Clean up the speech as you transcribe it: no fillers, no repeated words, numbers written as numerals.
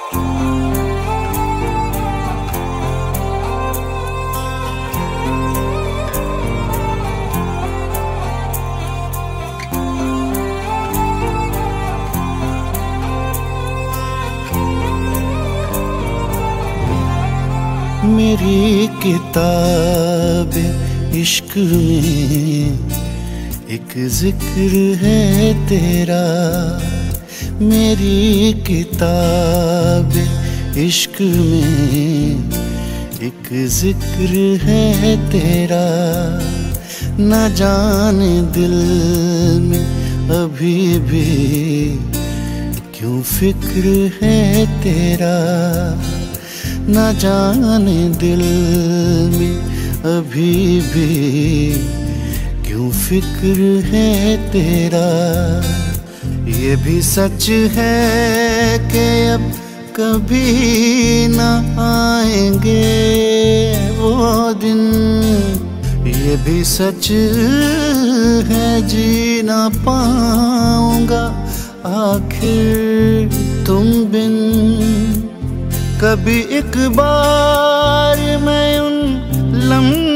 मेरी किताब इश्क में एक जिक्र है तेरा, मेरी किताब इश्क में एक जिक्र है तेरा। न जाने दिल में अभी भी क्यों फिक्र है तेरा, न जाने दिल में अभी भी क्यों फिक्र है तेरा। ये भी सच है कि अब कभी न आएंगे वो दिन, ये भी सच है जी ना पाऊंगा आखिर तुम बिन। कभी एक बार मैं उन लम्हों